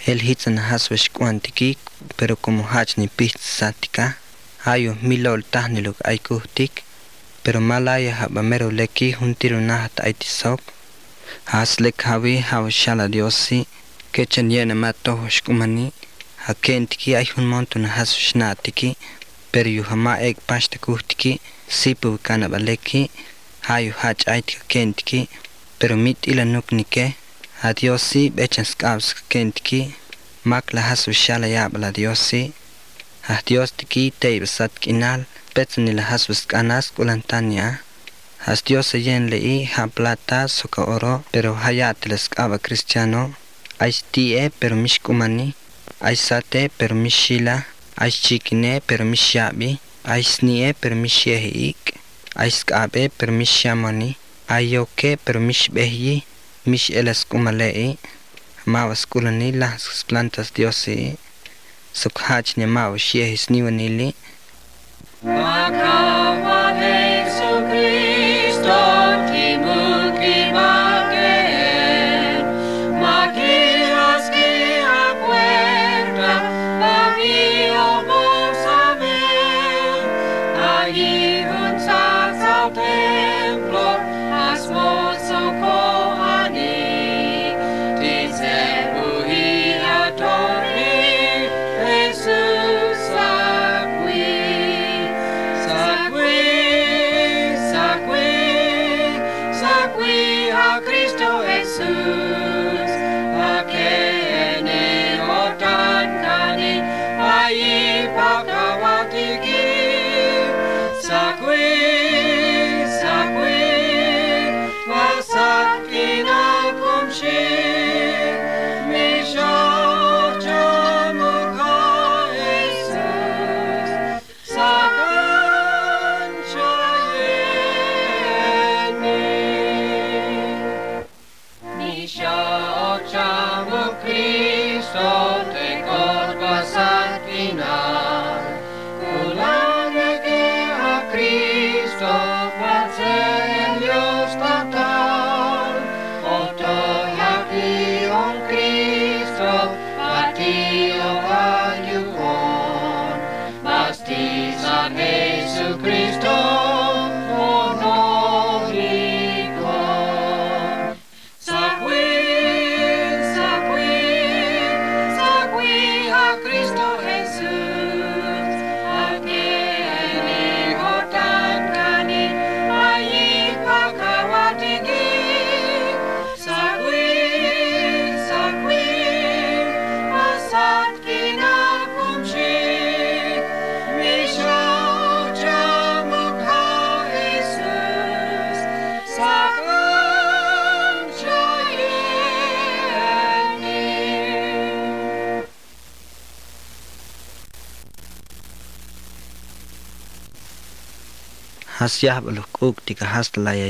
El hitzan haswesh cuantiki, pero como hach ni pizzatica, hayo milol tahniluk aikuhtik, pero malaya habamero leki huntiru nahat aitisok, haslek hawi hawshala diosi, kechan yena matohosh kumani, hakentiki ayhun montun haswishnatiki, pero yuhama ek pashta kuhtiki, sipu kanabaleki, hayo hach aitika kentiki, pero mit ila nuknike, adiosi bechan skabs kentiki, makla haswishala yabala diosi, Dios tiki teibasat kinal, petsanila haswas kanas kulantania. Has Dios yen lei ha plata soka oro, pero hayateles aba cristiano. Ais tie pero mishkumani, ais sate pero mishila, ais chikine pero mishabi, ais nie pero mishyehiik, ais kabe pero mishamani, ayoke pero mishbehi, mish elas kumalei, mawas kulani las plantas Diosi. Sukhach ne mau shehis niwanili. Akawa Jesu Kristo timuki maken, magias que a puerta abio vos amen, allí unzas al templo, as mozo coani, dice uhi atori. Cristo Jesús, a que ne otan kani, ayi pakawatiki, sakwi, wasakina kumshi, misho chamukha Jesus, sakan chayeni. Chamo Cristo te corpasat final, culane que a Cristo Dios total, otto happy on Cristo, patio ayuon, bastizan Jesucristo. Hasyah baluk uktika hastla ya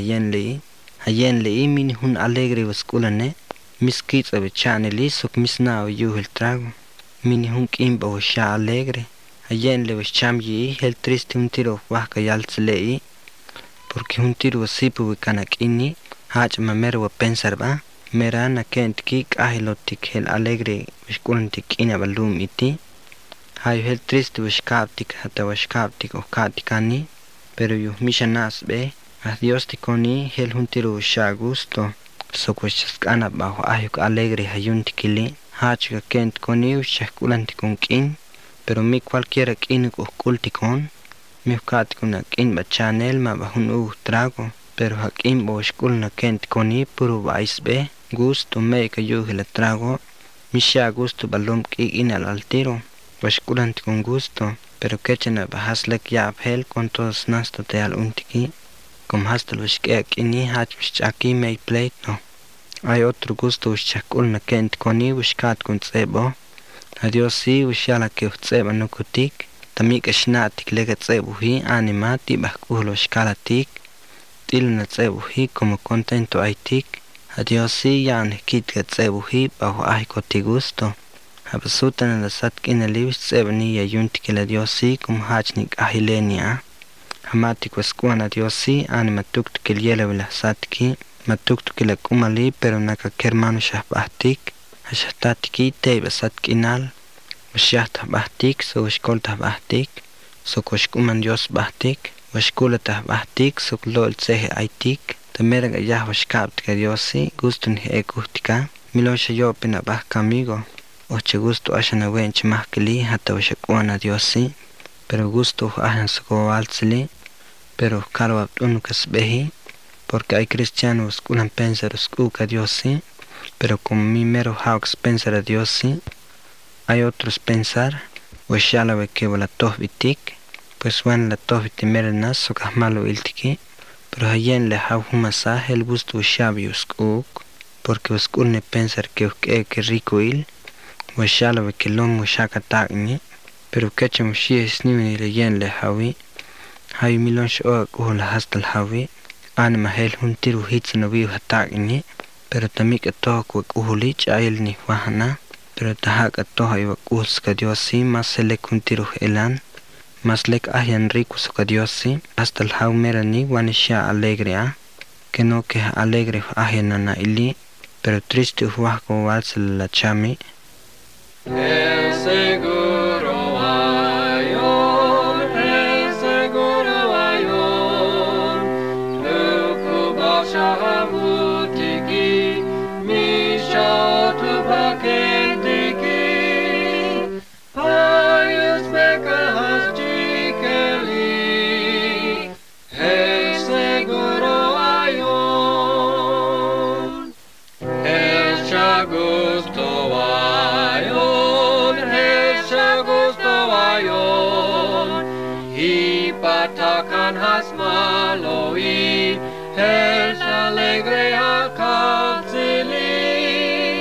yen lei min hun alegre waskulane, miskits abe chaneli sok misnao yuhel trago, min hun kimba washa alegre, yen le washam yi hel triste un tiro wahka yaltslei, porque un tiro wasipu wikanak inni, hach mamer wa pensarba, mera na kentki ahilotik hel alegre washkulantik ina balum iti, hayo hel triste washkaptik hata washkaptik okatikani, pero yo mishanas be a Dios te coni hel huntiro sha gusto sokoshskana bajo ayuk alegre hayuntikili hachga kent coni ushkulanti konkin pero mi cualquiera kin kultikon mi katkuna kin ba channel ma bahun trago pero hakin bo shkulna kent coni puro be gusto me ka yuhela trago misha gusto balom ki inal altiro washkulanti con gusto pero quechena bahaslek ya apel con todos nasto te al untiki, como hasta los que aquí hach aquí me plate no. Hay otro gusto ushakul na kent koni ushkat kun tsebo. Adios si ushala que tseba no kutik, tamik ashnatik lega tsebo hi animati bahkulo shkalatik, til na tsebo hi como contento aitik. Adios si yan kit que tsebo hi bajo ay koti gusto. Habasutan la satkin alivis tsebani ya yuntik la diosi como hachnik ahilenia. Hamatik waskuana diosi anima tuktuk el yela vela satki, matuktuk la kumali pero naka kermanu shahbahtik. Hashatati teba sat kinal. Washahtah bahtik so washkoltah bahtik. So washkuman Dios bahtik. Washkulatah bahtik so lol tsehe aitik. Tamerga yah washkaptika Diosi. Gusto ni ekuhtika. Milosha yo pena bahka amigo. Oche gusto ashana wenche mahkili hata washakuana Diosi. Pero gusto ahan soko alzili. Pero caro unukas behi. Porque hay cristianos que unan pensar a Diosi. Pero como mi mero hawks pensar a Diosi. Hay otros pensar. Washalawe que la tohbitik. Pues bueno la tohbitimerenas sokas malo iltiki. Pero hayen le haw humasa el gusto shabi uskuk. Porque uskune pensar que que rico il. Washalawe que lomo shaka tagni. Pero kacham shies ni le yen le hawi. Hay milon shoak uhla hasta el hawi. Ana mahel huntiru hits no viu hatagni. Pero tamik atok wak uhulich ayel ni wahana. Pero tahak atoha iwak uhska Diosi. Mas selek huntiru elan. Mas lek ahyan rico soka Diosi. Hasta el haw merani wanisha alegre a. Que no que alegre ahyanana ili. Pero triste uhwahko walsel la chami. El seguro ayon, Lukuba shahamutiki, Mishatu pakentiki, Hayus bekahas jikeli, El seguro ayon, El shagusto Ipatakan hasmaloi, el alegre akazili,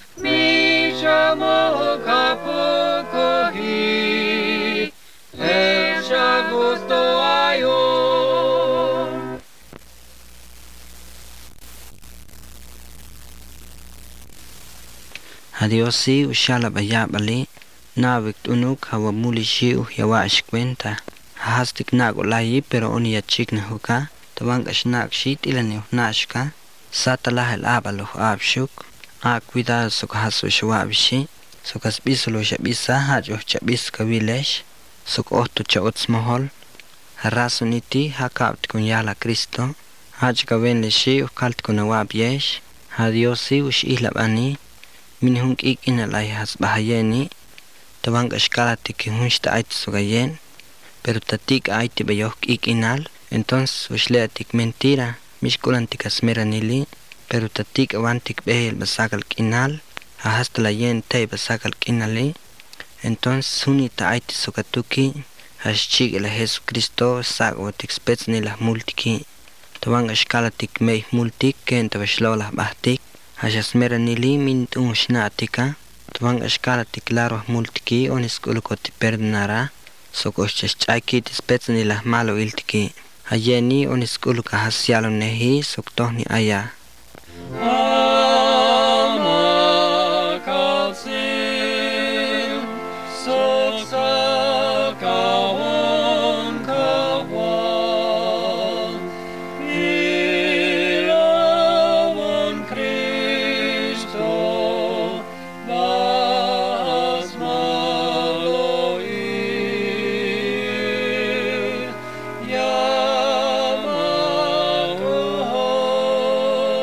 mishamo kapukohi, el shagusto ayon. Adiosi ushala bayabali. Nawik unuk hawa mulishi yawa ashkwenta. Hastik nago layi pero oni yachik na huka. Tawang ashnak shit ilani nashka. Sata lahel abalo abshuk. Cuidado soka hasu shawabishi. Soka sbisolo shabisa hajo chabis kawilesh. Soka ohto chaots mohol. Harasu niti hakaut kun yala Cristo. Haj kawenle shi ukalt kun awabyesh. Hadiosi ush ihlabani. Min hunk ik inalay has bahayeni. Tawang ashkalati que hunsta ait sogayen. Pero tatik aiti bayok ik inal. Entonces ushleatik mentira. Mishkulantik asmeranili. Pero tatik awantik behel basakal kinal. Hasta la yen tay basakal kinali. Entonces hunita aiti sogatuki. Hashchig el Jesucristo sagotik spets ni las multiki. Tawang ashkalatik meih multik ken tabashlolah bahtik. Hashasmeranili mint unshnatika. Tawang ashkalatik claro multiki onis kulukoti perdonara. Sokoshchachaki tispets ni las malo iltiki. Hayeni onis kuluka hasyalo nehi soktohni aya. Amakatsil, soksakawon kawan, ilawon Kristo, bahas maloi, yamatuhon.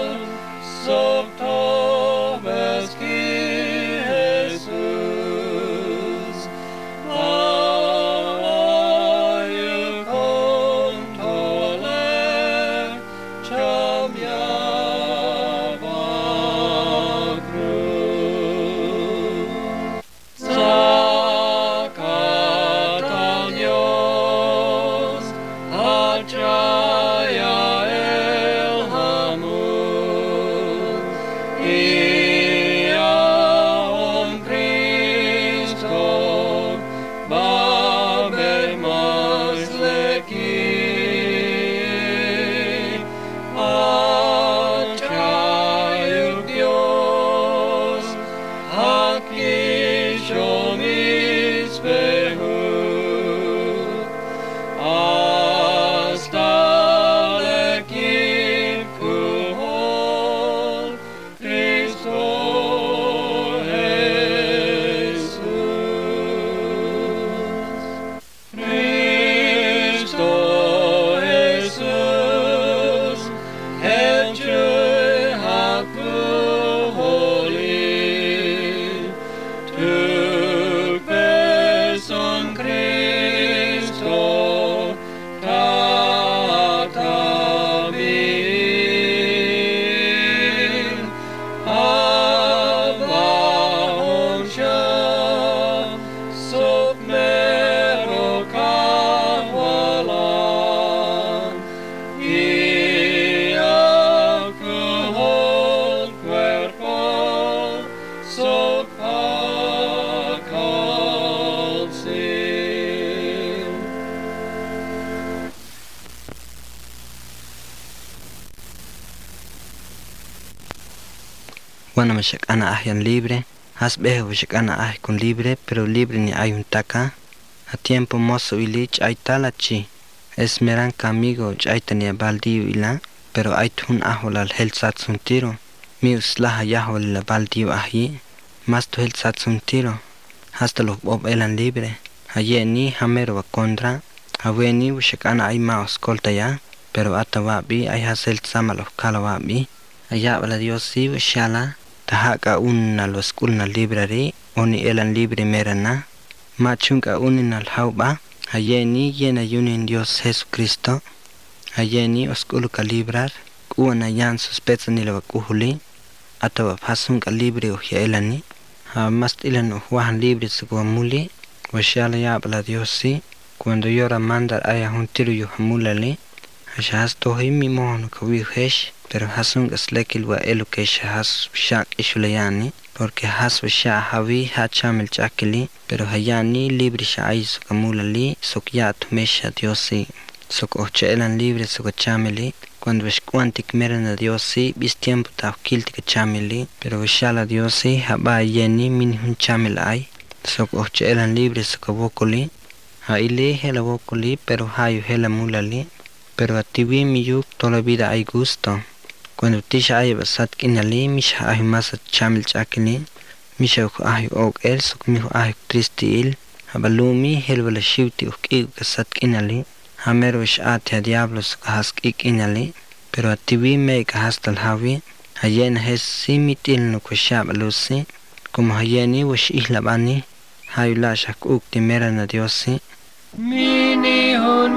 shakana ahian libre, has bejo shakana ahi con libre, pero libre ni hay un taca. A tiempo mozo ilich ay talachi, esmeran camigo chaitania baldio ila, pero ay tun ahol al hel satsun tiro, mi uslaha yahol la baldio ahi, mas tu hel satsun tiro, hasta los bob elan libre, hayeni hamero contra, haweni shakana ay ma oscolta ya, pero atawabi ay hasel sama los kalawabi, allá bala Dios si shala, tahaka unna los kulna library, oni elan libre merana, machunga unin al hauba, hayeni yena yunin Dios Jesucristo, hayeni osculuka librar, kuana yan sospetsa ni la kuhuli, atawa pasunga libre ohya elani, ha mast ilan ohwahan libre suguamuli, washala ya bala Dios si, cuando yora mandar aya huntiru yuhamulali, hashas tohi mi mohon kawihesh, pero hasunga slekil wa eluke shahas shak ishulayani, porque has washa hawi hachamil chakili, pero hayani libre shai sukamulali, sukyat mesha Diosi, sukocha elan libre sukachamili, cuando escuantic merana Diosi, bis tiempo tafkiltika chamili, pero washala Diosi haba yeni min hun chamil ay, sukocha elan libre sukawokoli, ha ili hela wokoli, pero hayu hela mulali, pero atiwi miyuk toda la vida hay gusto. Cuando tisha ay basat kinali, misha ay masa chamil chakili, misha uko ay og el, suk miho ay tristi il, habalumi helwala shivti uk iu kasat kinali, hamero ish ate a diablo suk hask ik inali, pero atiwi me kahastal hawi, hayena hes simitil no kwashab alusi, como hayeni wash ihlabani, hayula shak ukti merana Diosi, Mini hun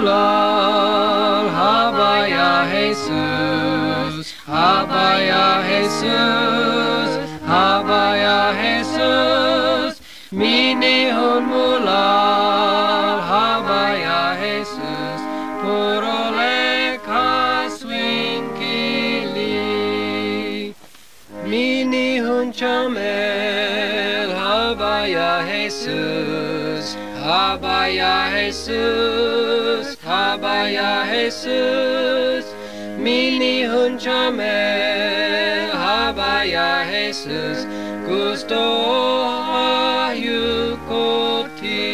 mulal, habaya Jesus, habaya Jesus, habaya Jesus. Mini hun mulal, habaya Jesus, puro lekha swinkili. Mini hun chamel, habaya Jesus, habaya Jesus, habaya Jesus. Mini hun chamel, habaya Jesus, gusto ayukoti.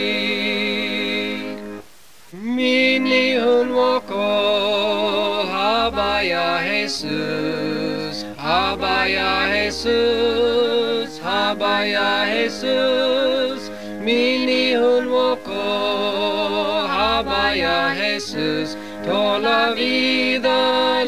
Mini hun woko, habaya Jesus, habaya Jesus, habaya Jesus. Mini hun woko, habaya Jesus, toda la vida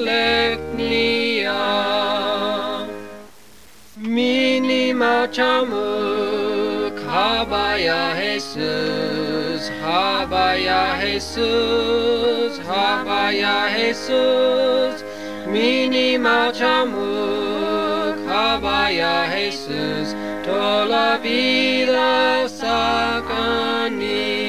leknia. Mini machamuk, habaya Jesus, habaya Jesus, habaya Jesus. Mini machamuk, habaya Jesus, toda la vida sakani.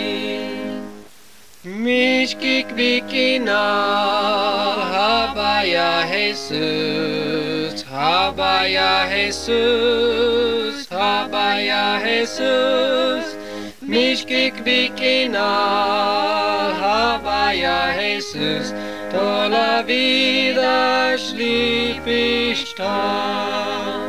Mishkik bikinal, habaya Jesus, habaya Jesus, habaya Jesus. Mishkik bikinal, habaya Jesus, toda la vida schlipishtan.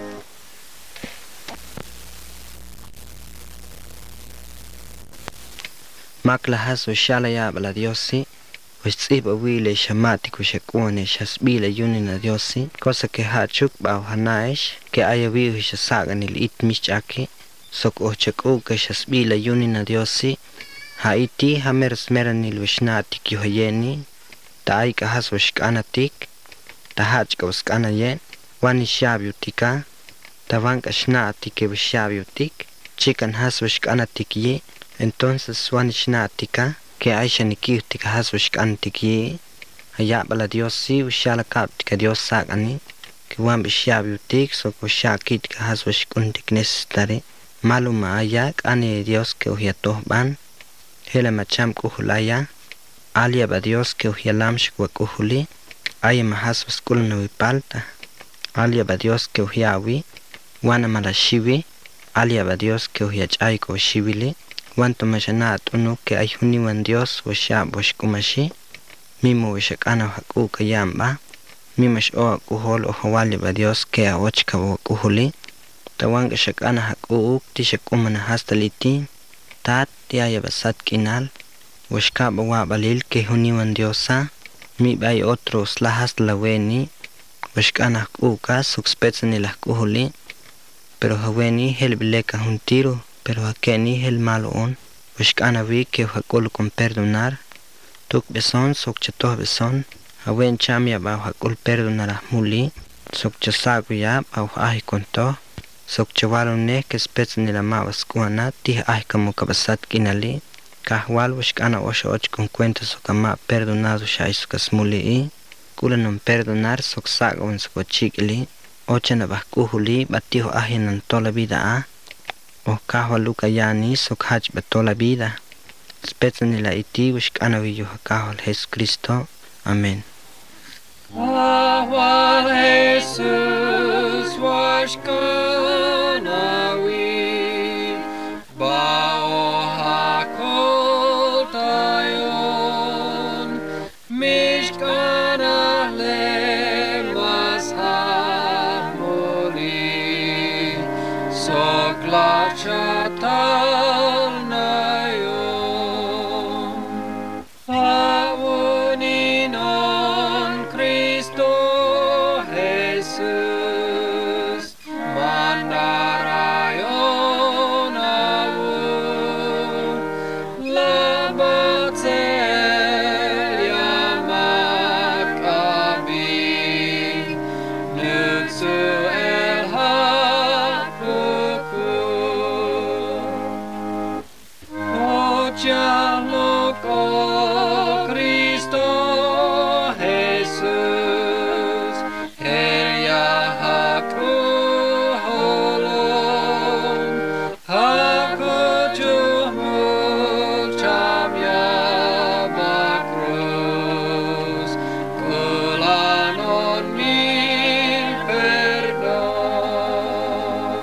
makla haso shala ya bala Diosi, tsiba wile shamati kushakune shasbila yunina Diosi, cosa que hachuk bao hanaish, que haya viu shasaga nil itmishaki, sok ochak que shasbila yunina Diosi, haiti hameras meranil vishnati kyohayeni, taika has washkanatik, tahachka waskana yen, wani shabiutika, tavanka shnati ke vishabiutik, chikan has washkanatik ye, entonces wanishnatika que aisha nikiutika has washkantiki haya bala Diosi ushala kaptika Dios sakani que wan bishabiutik so washakitika has washkuntik necesitare maluma ayak ane Dios que uhiatohban hela macham kuhulaya alia ba Dios que uhialamshik wa kuhuli aya mahas waskulna wipalta alia ba Dios que uhiawi wana malashiwi alia ba Dios que uhiachayko shibili Wanto mashanat uno que ay huniwan Dios washab washkumashi mimo washakana haku kayamba mimash o kuhol o hawali ba Dios ke a ochka o kuhuli tawang shak ana hakuk ti shak umana hastaliti tat tiaya basat kinal washka ba balil ke huniwan Diosa mi bay otros la hastlaweni washkana hakuka sukspetsani la kuhuli pero haweni helbileka huntiro pero hakeni hel malon washkana vi ke hakul con perdonar tuk beson sok chatoh beson hawen chamia ba hakul perdonar muli sok chasagu ya ba ahi konto sok chawalone ke spetsani la mawas kuana ti ahi kamu kabasat kinali kahwal washkana osho och con cuenta sok ama perdonado shai sukas muli kulanon perdonar sok sagon sok chikli ochana ba kuhuli batiho ahinan toda vida a o kahwaluka yani sok hach ba toda vida spetsani la iti washkana viyo kahwal Jesucristo amen. Ahwal Jesus washkana vi bao hakol tayon mishkana lemas hamoli soklachatal nayon awuninon Cristo Jesus mandarayon awun labat selya makabi nutsu el hapuku ochalok o Cristo Jesus Herya hakuholon hakujumul chamya bakrus kulanon min perdon.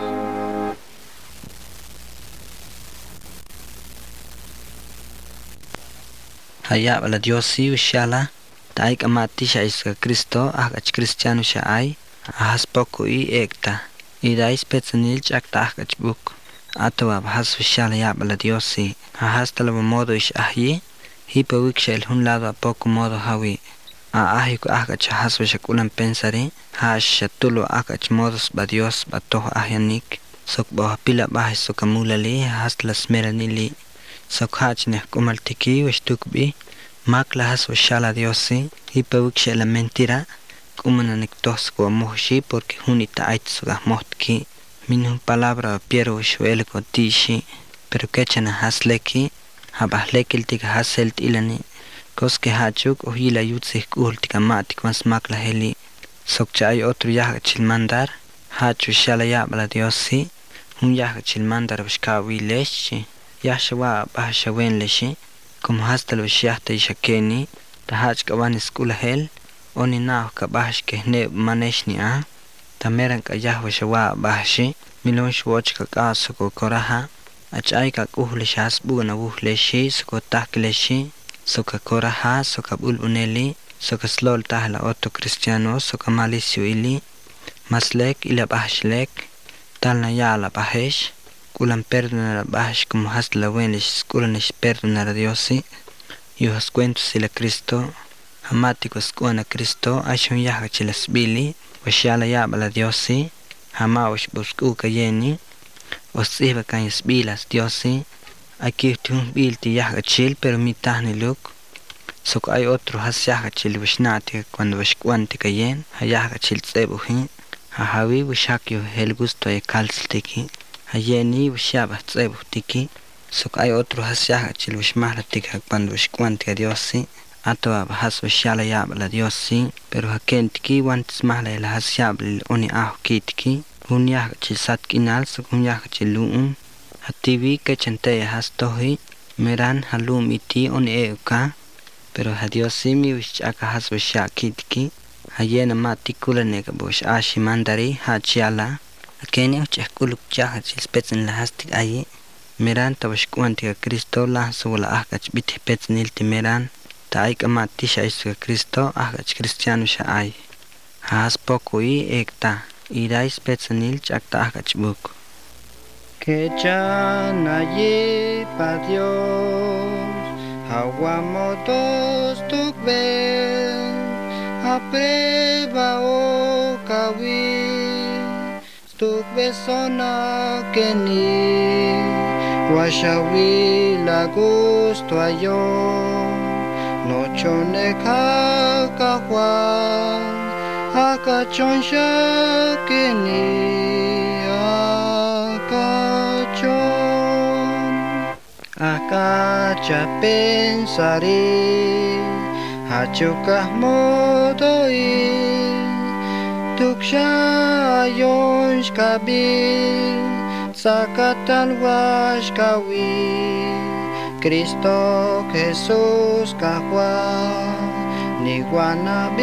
Haya bala Diosi ushala taik amati sha iska Cristo ach Cristiano sha ai ahas poco I ekta idai spetsanil chakta ach buk atwa bahas ushala ya bala Diosi ahas talaba modo ish ahyi hipa wikshel hun lado a poco modo hawi ahiku ach has wishakulan pensari hash shatulo ach modos ba Dios ba toho ahyanik sok ba pila bahis sokamulali has las meranili sok hach ne kumaltiki wishtukbi Mak lahas washala Diosi hipa wiksha la mentira kumana niktos ko moshi porque hunita aitsuga mohtki minun palabra piero shwele ko tishi pero kechana hasleki habahlekil tika haselt ilani koske hachuk o hila yutsik ultika matik mas mak la heli sokcha ay otro yaha chilmandar hachu shala ya bala Diosi hun yaha chilmandar washka wileshi yashawa bahasha wen leshi como hasta lo shiahta ishakeni tahach kawan skula hel oni na ka bahash ke ne maneshni a tameran ka yahwa shawa bahashi milon shwoch ka suko koraha achai ka kuhle shas bugana wuhle shi suko takle shi suka koraha suka bulbuneli suka slol tahla otto cristiano suka malisio ili maslek ila bahashlek talna yala bahesh kulan perdonar bahash como has la wenish kulan ish perdonar Diosi yuhas cuento sila Cristo hamati skuana Cristo ashon yaha chilas bili washala ya bala Diosi hama wash busku kayeni wasiba kan bilas Diosi aquí tun bilti yaha chil pero mitahni luk sok ay otro has yaha chil washnati cuando washkuanti kayen hayaha chil tsebuhin hahawi washakyo el gusto e kalstiki hayeni washaba tsebu tiki sok ay otro hasyaha chil washmahla tika cuando washkuanti Diosi atwa bahas washala ya bala Diosi pero hakentiki wantis mahla el hasyabli oni ahu kitiki hunyah chil satkinal sok hunyah chil luum hativi kechante has tohi meran halum iti oni euka pero ha Diosi mi wishaka has washya kitiki hayena matikula nega bosh ashi mandari hachiala akeni uchkuluk chaha chil spetsen la hastik ayi meran tawashkuanti Cristo la sola ahkach bit petnil timeran taik amati sha Cristo ahkach Cristiano sha ay Has pokui ekta irais petsanil chakta akachbuk. Que ya naye pa Dios, aguamotos tukben, apreba o kawi, tukbe sona keni, washawi la gusto ayo, nochone kakahwa, akachonsha keni. Akacha pensari hachukah modoi tuksha yonsh kabil sakatal wash kawi Cristo Jesus kahwa niguana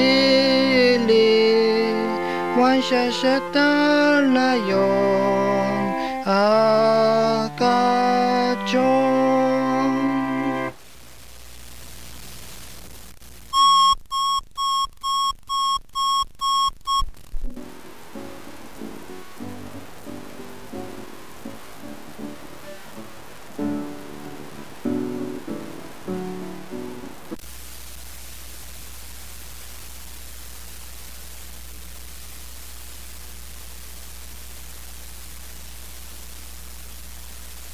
bili wansha shatal nayon